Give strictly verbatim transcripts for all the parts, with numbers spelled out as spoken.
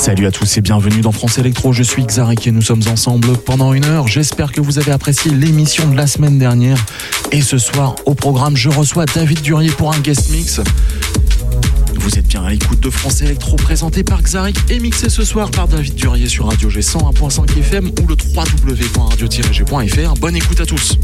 Salut à tous et bienvenue dans France Electro, je suis Xarik et nous sommes ensemble pendant une heure. J'espère que vous avez apprécié l'émission de la semaine dernière. Et ce soir, au programme, je reçois David Durier pour un guest mix. Vous êtes bien à l'écoute de France Electro, présenté par Xarik et mixé ce soir par David Durier sur Radio G cent un virgule cinq F M ou le w w w point radio tiret g point f r. Bonne écoute à tous.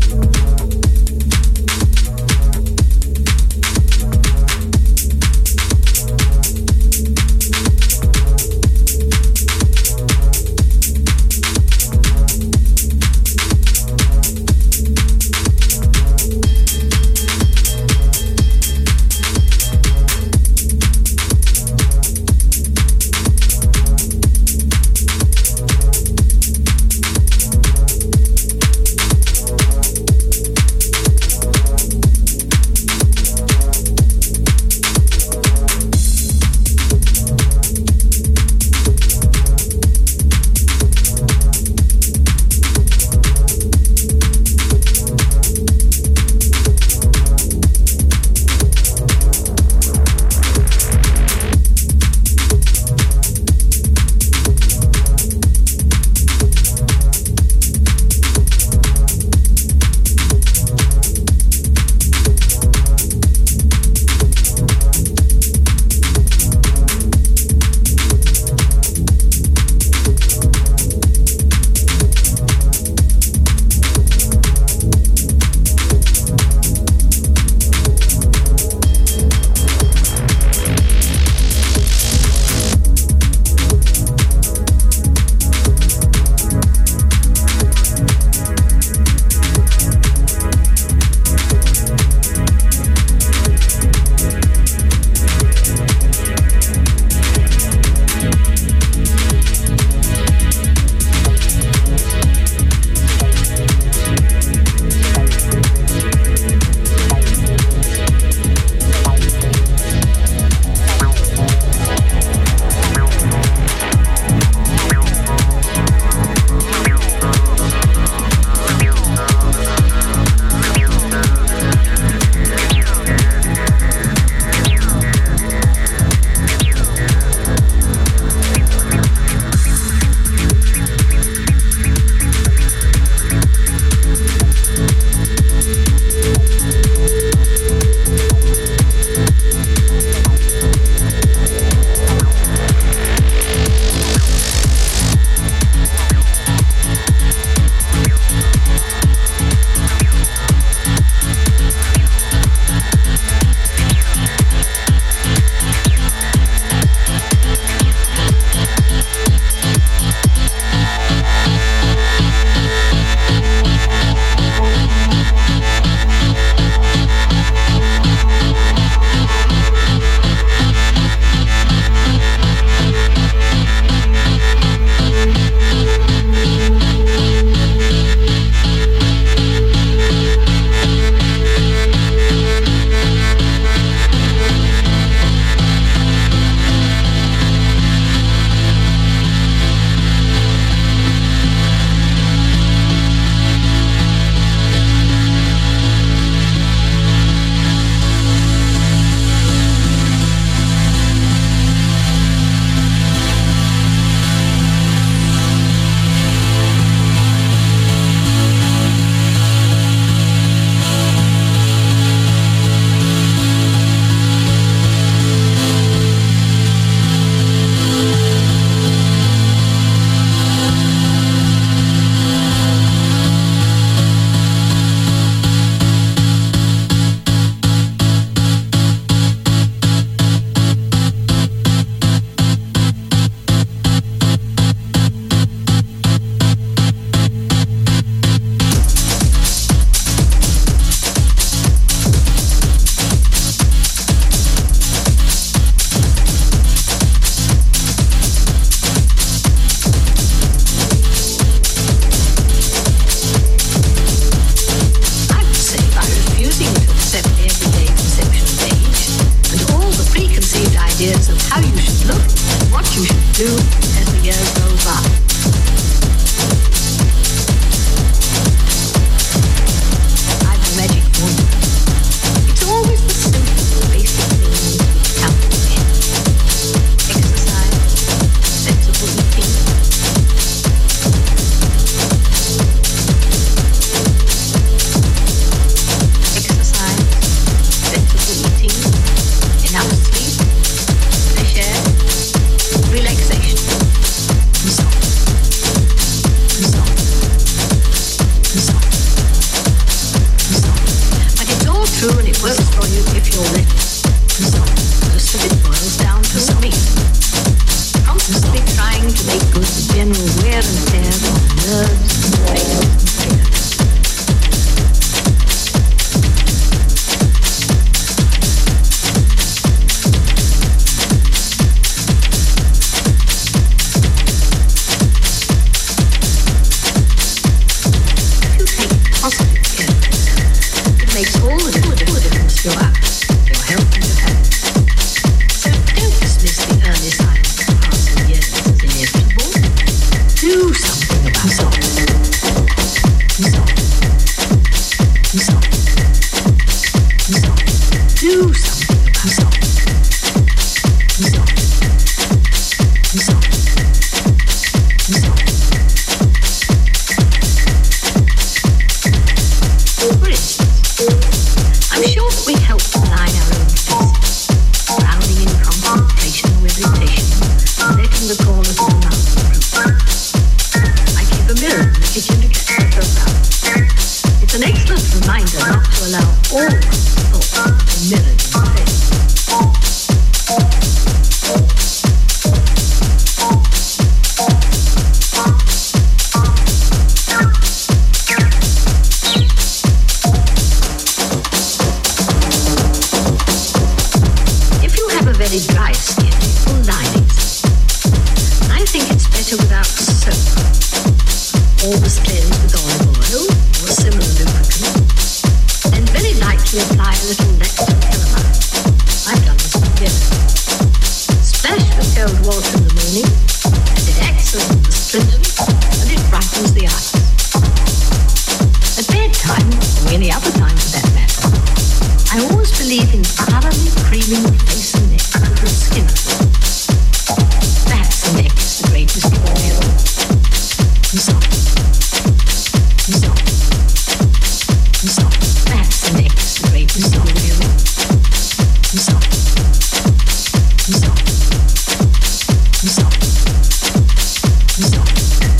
and it works for you if you're ready. Most of it boils down to sleep. Constantly trying to make good the general wear and tear on nerves and brains and fingers. Makes all the difference to your your health and your happiness. So don't dismiss the early signs of passing years as inevitable. Do something about it. Do something. Do something. Do something. Do something about it. Do something. Do something. Do something. For instance, I'm sure that we help to line our own faces, drowning in contemplation or meditation, and letting the corners of the mouth droop. I keep a mirror in the kitchen to catch myself out. It's an excellent reminder not to allow all thoughts to be mirrored in the face. Very dry skin, full linings. I think it's better without soap. Always cleanse with olive oil or a similar lubricant. And very lightly apply a little nectar calamine. I've done this for years. Splash with cold water in the morning, and it acts as an astringent, and it brightens the eyes. At bedtime, or any other time for that matter, I always believe in thoroughly creaming the face and neck with the skin. Perhaps the neck is the greatest gift ever. Do something. Do something. Do something. Perhaps the neck is the greatest gift ever. Do something. Do something. Do something. Do something.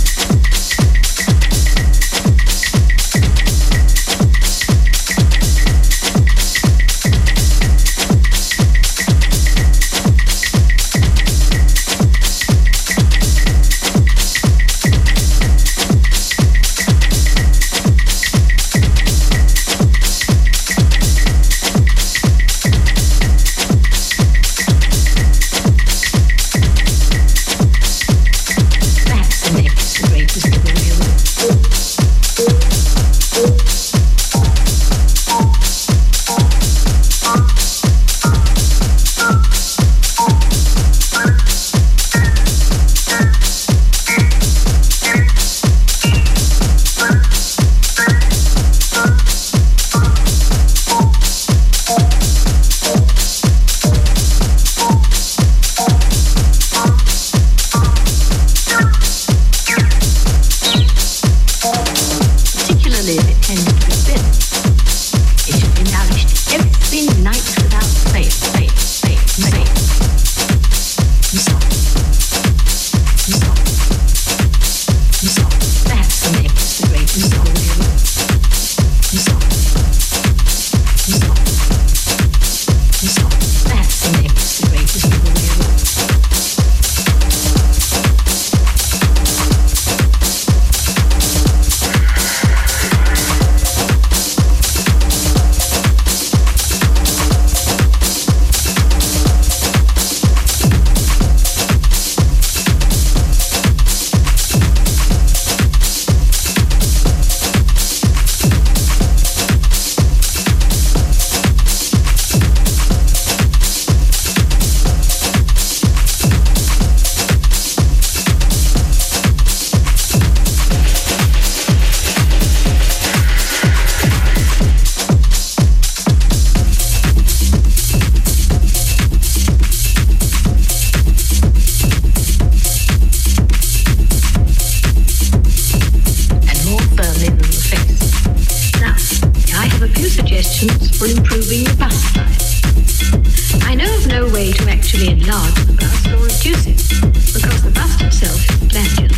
for improving the bust size. I know of no way to actually enlarge the bust or reduce it, because the bust itself is glandular.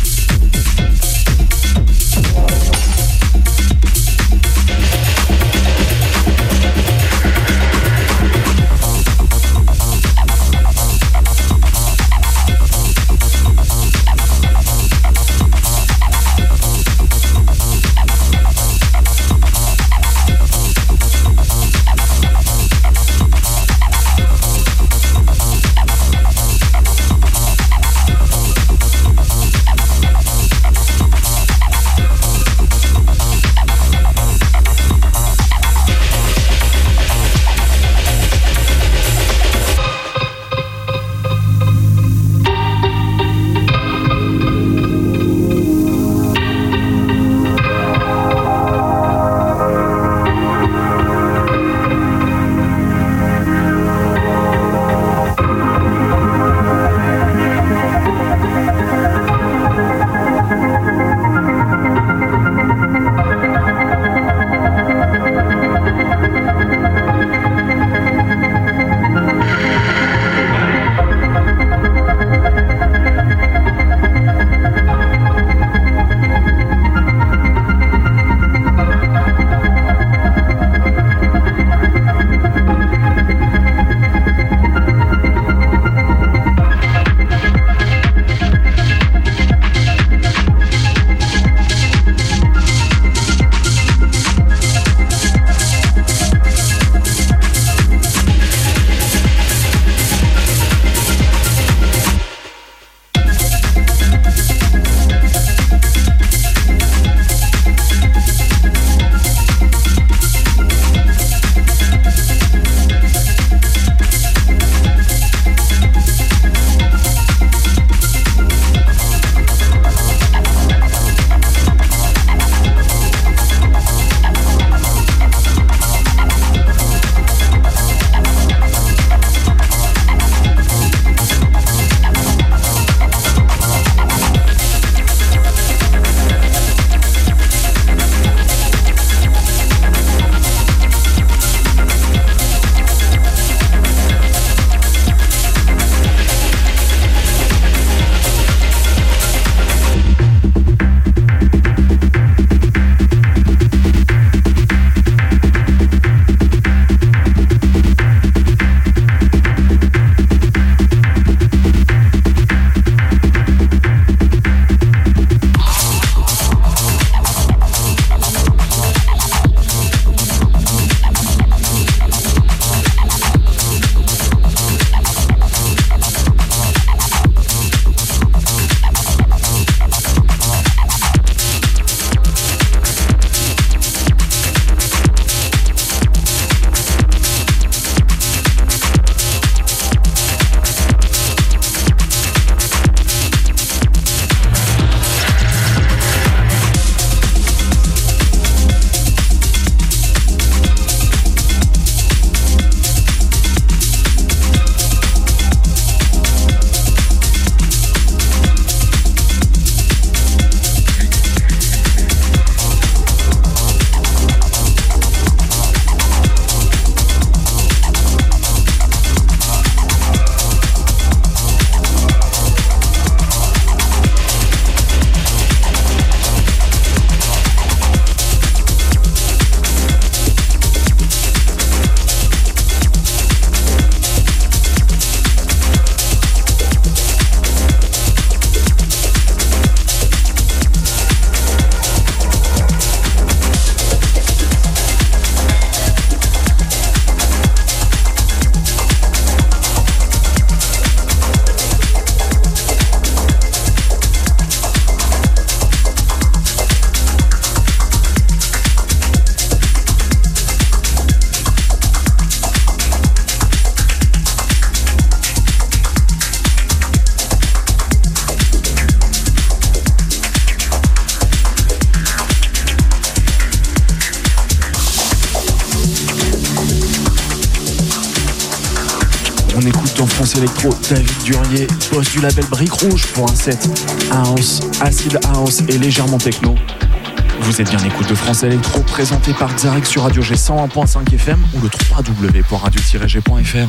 On écoute dans France Electro David Durier, boss du label Brique Rouge, pour un set house, acid house et légèrement techno. Vous êtes bien l'écoute de France Electro, présenté par Xarek sur Radio G cent un point cinq F M ou le w w w point radio tiret g point f r.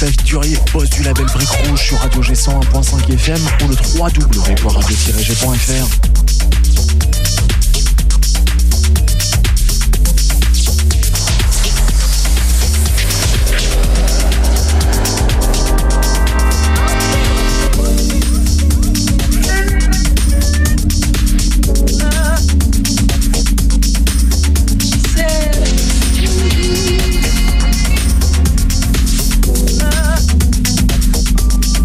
David Durier, boss du label Brique Rouge sur Radio G cent un point cinq F M ou le w w w point radio tiret g point f r.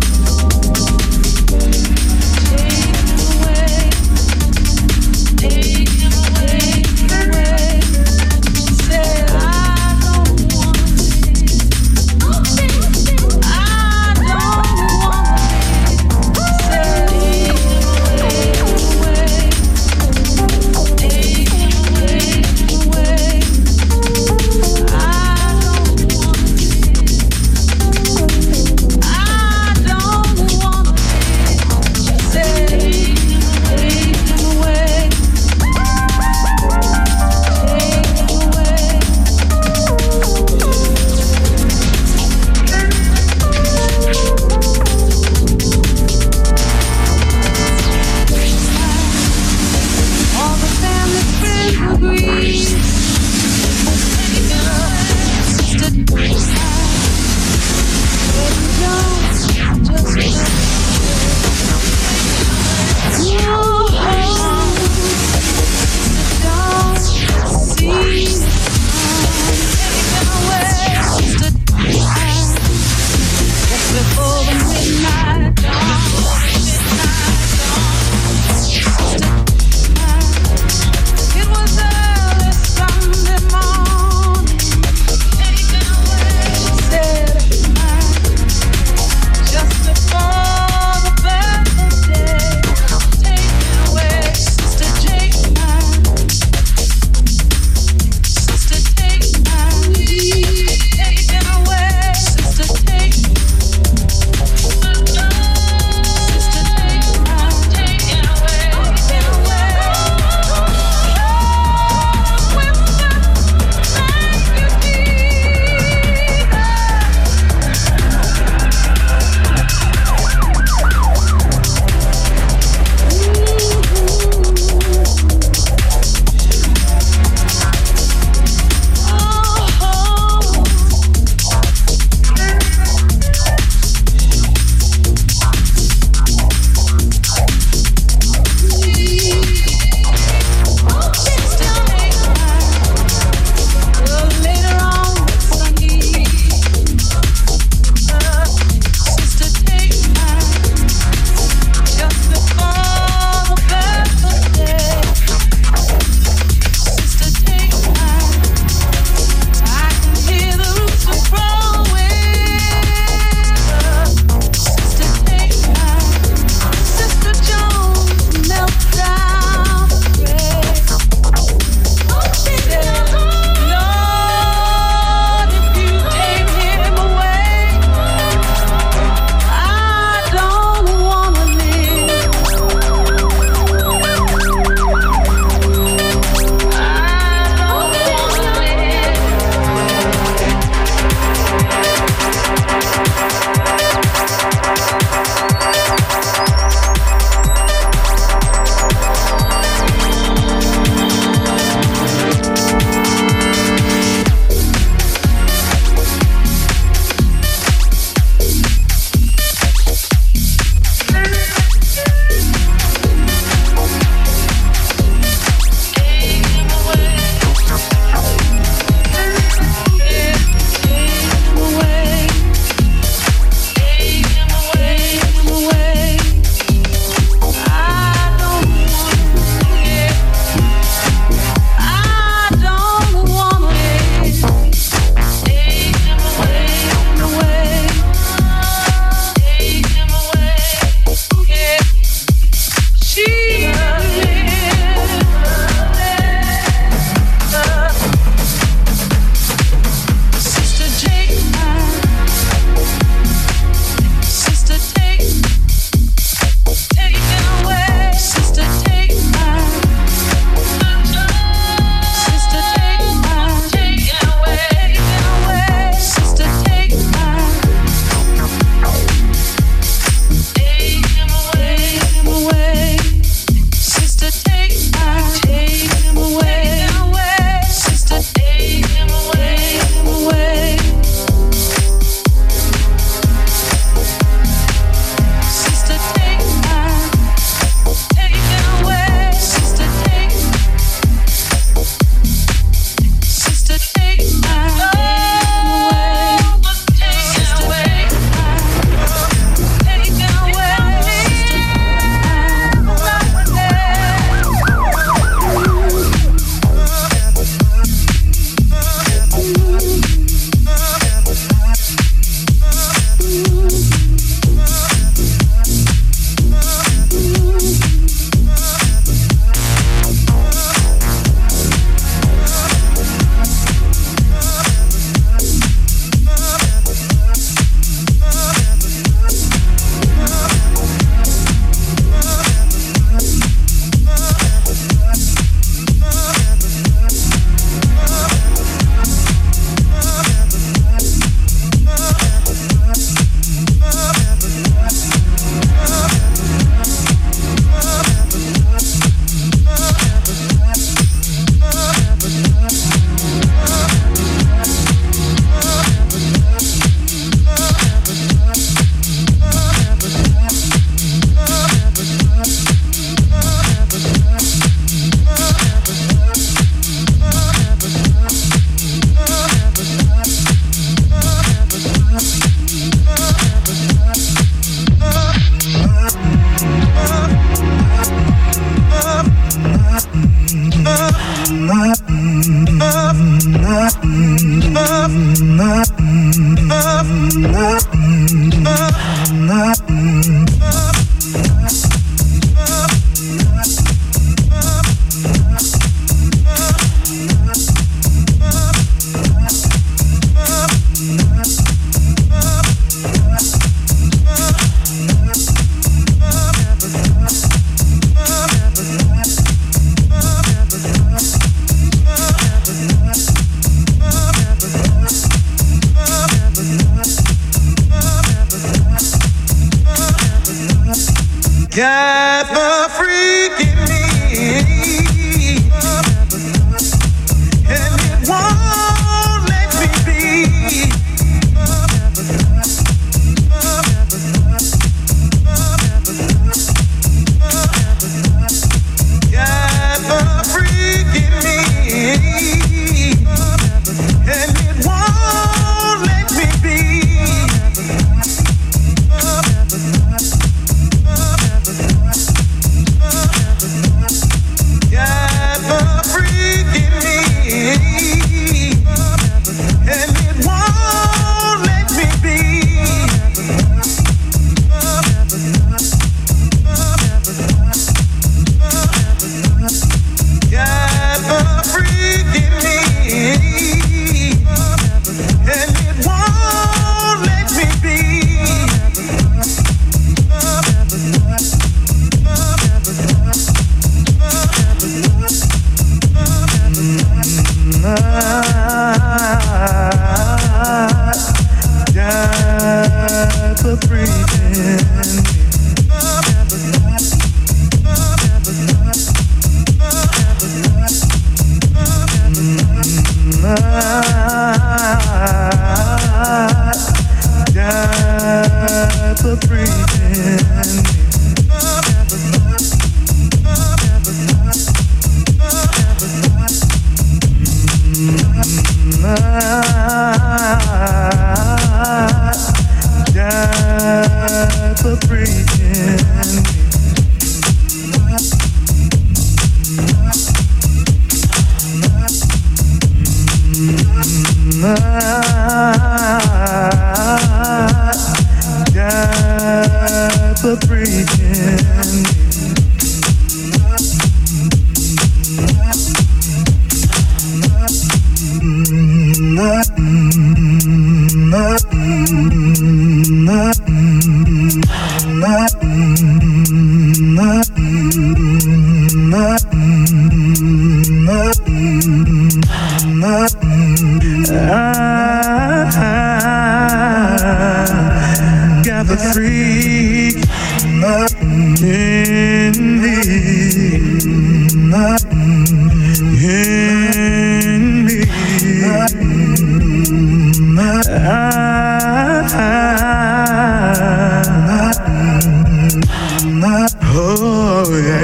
Take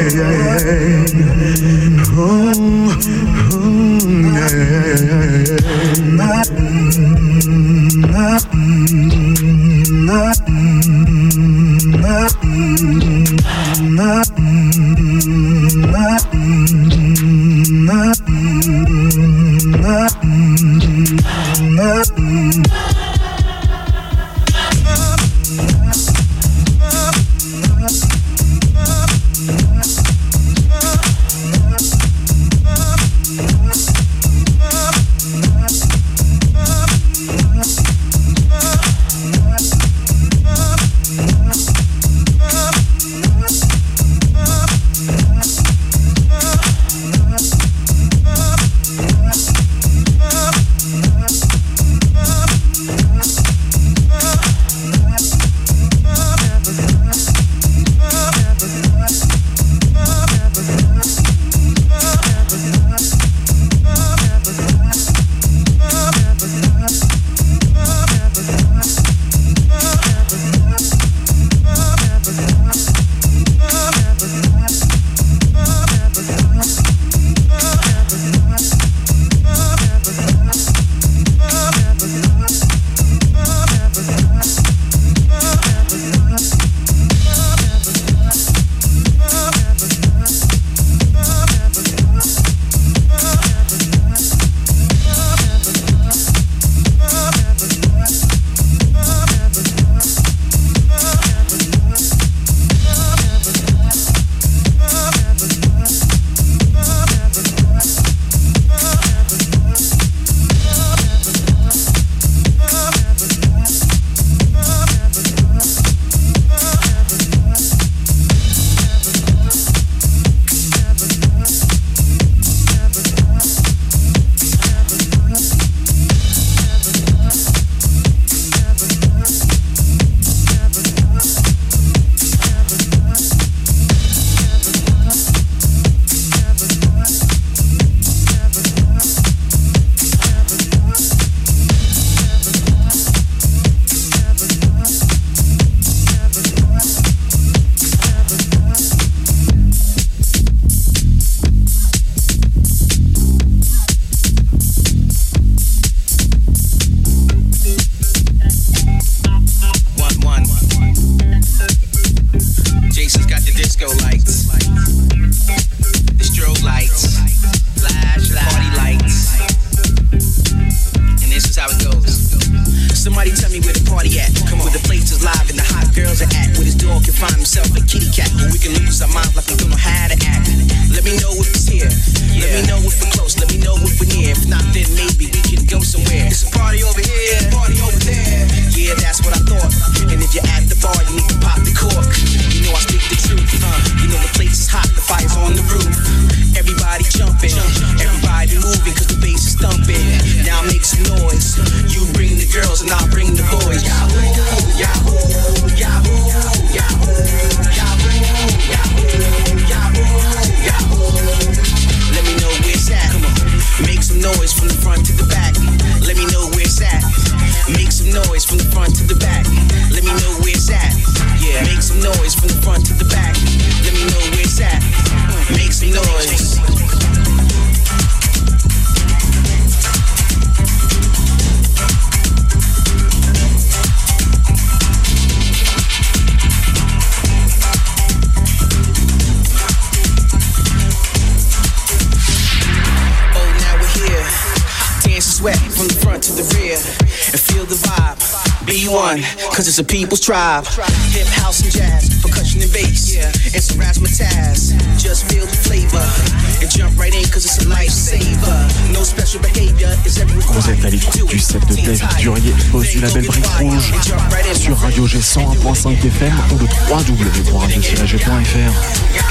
Cause it's a people's tribe. Hip, house, and jazz, percussion and bass, and some razzmatazz. Just feel the flavor and jump right in cause it's a lifesaver. No special behavior is every required. Vous êtes à l'écoute du set de David Durier, boss du label Brique Rouge, sur Radio G cent un point cinq F M ou le w w w point radio tiret g point f r.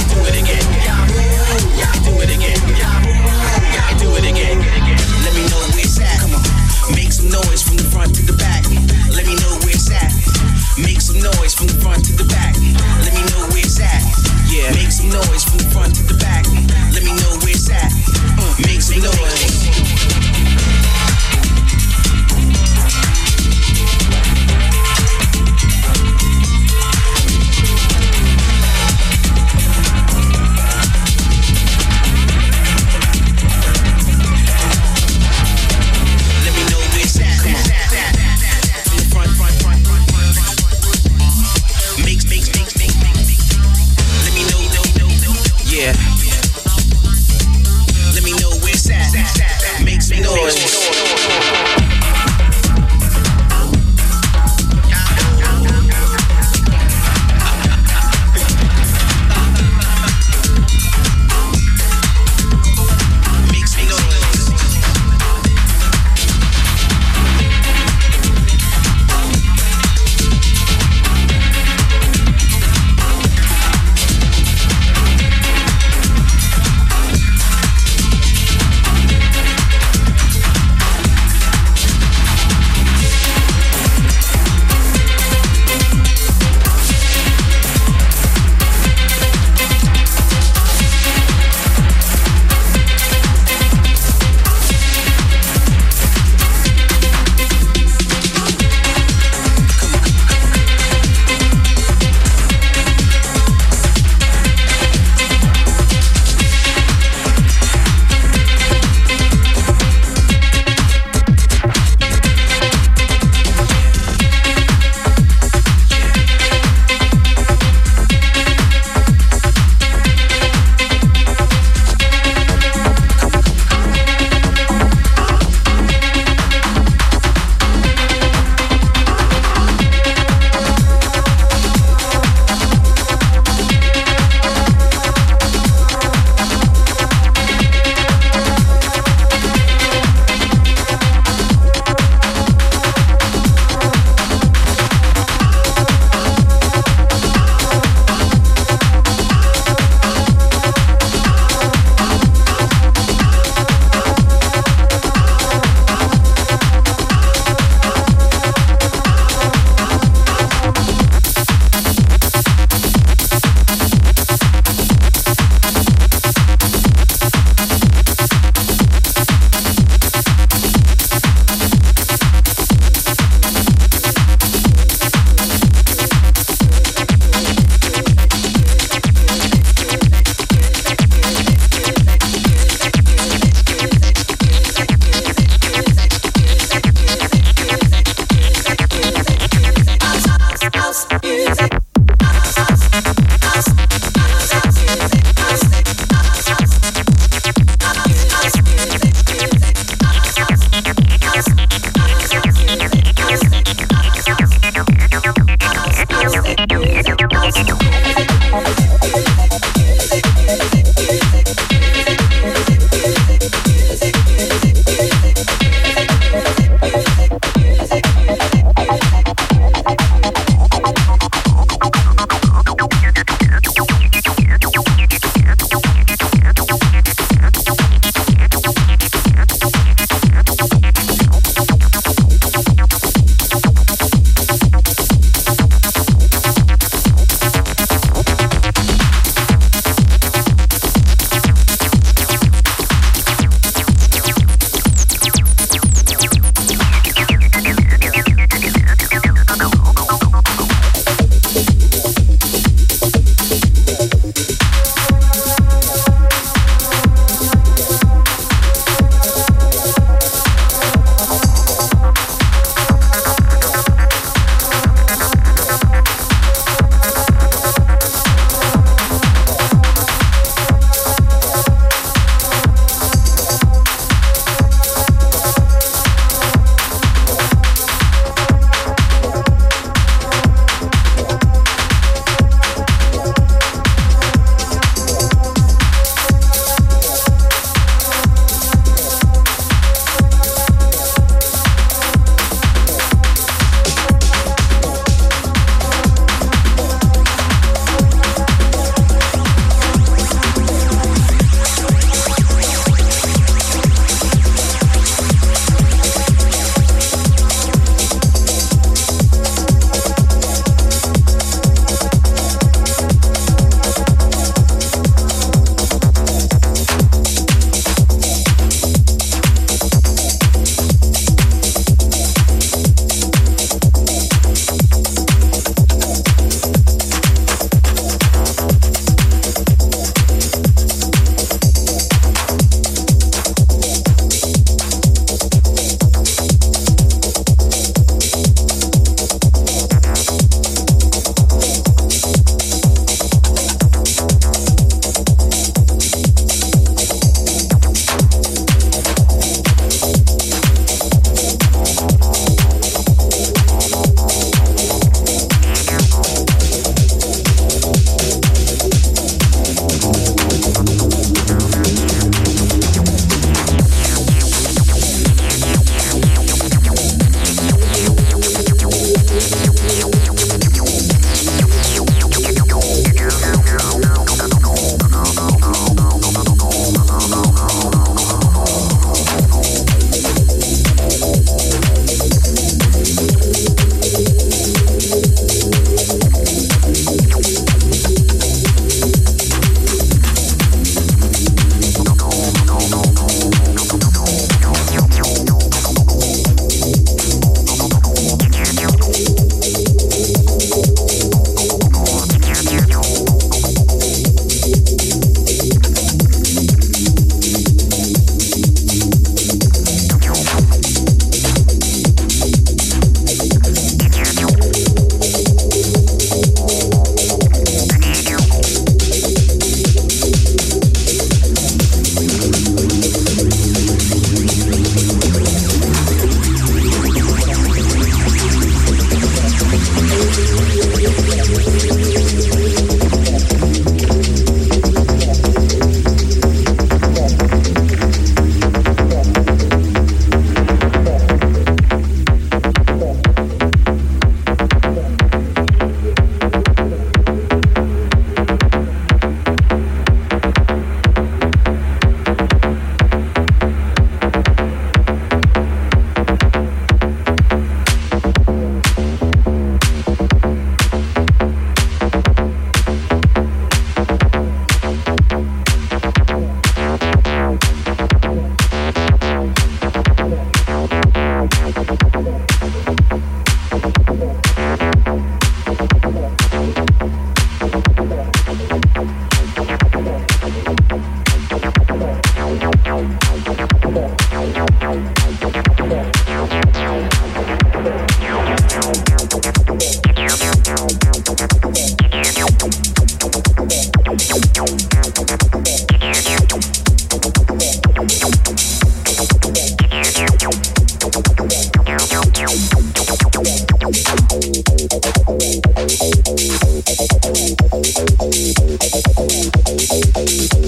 Let me know where it's at. Come on, make some noise from the front to the back. Let me know where it's at. Make some noise from the front to the back. Let me know where it's at. Yeah, make some noise from the front to the back. Let me know where it's at. Uh, make some noise.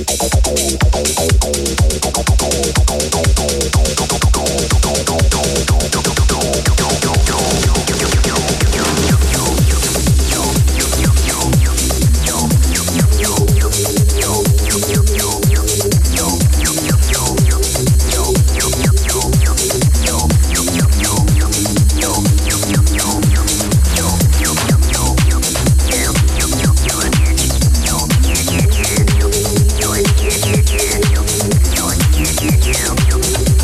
Yeah.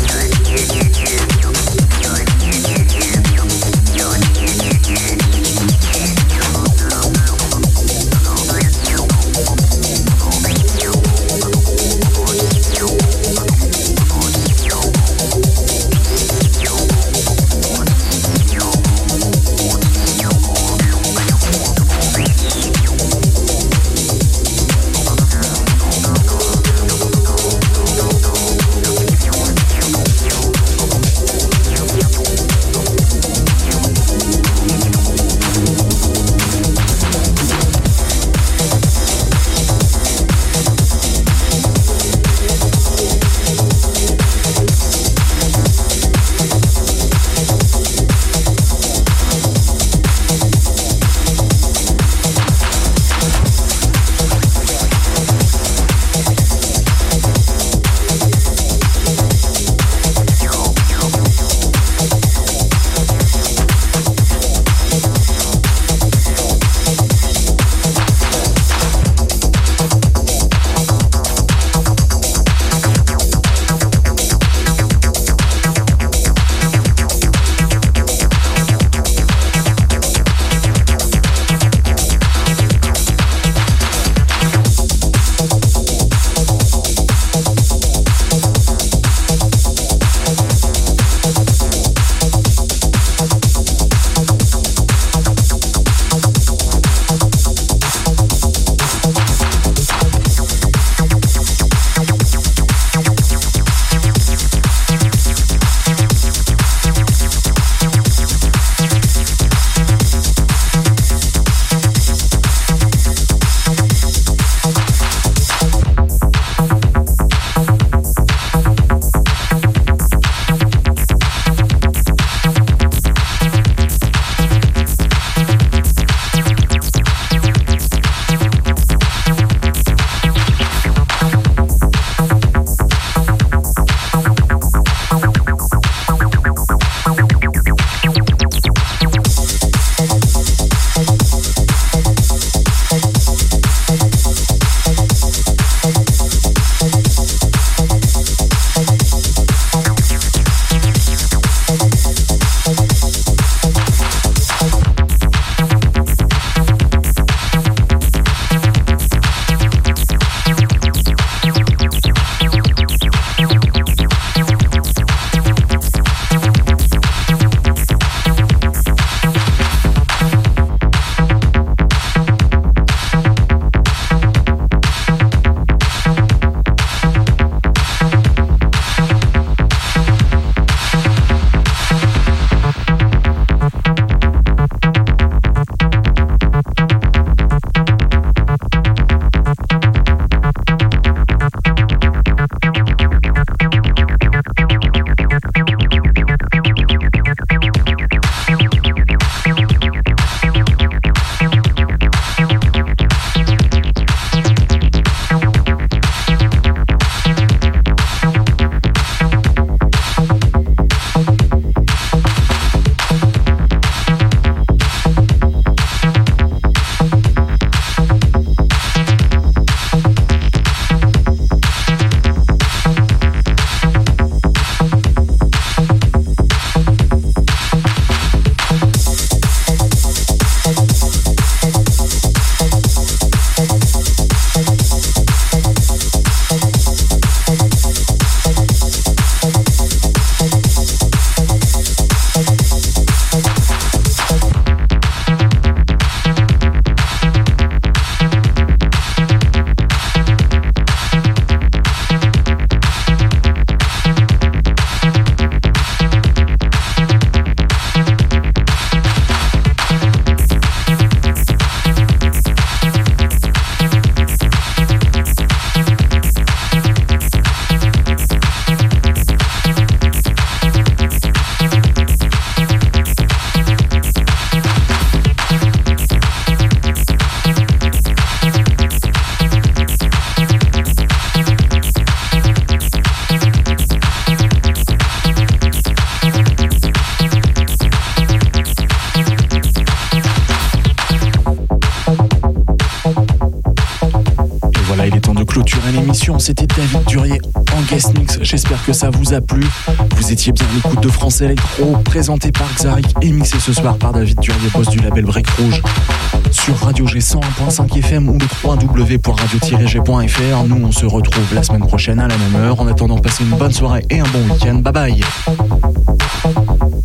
à l'émission, c'était David Durier en guest mix. J'espère que ça vous a plu. Vous étiez bien à l'écoute de France Electro, présenté par Xarik et mixé ce soir par David Durier, boss du label Break Rouge. Sur Radio G cent un point cinq F M ou le w w w point radio tiret g point f r. Nous, on se retrouve la semaine prochaine à la même heure. En attendant, passez une bonne soirée et un bon week-end. Bye bye.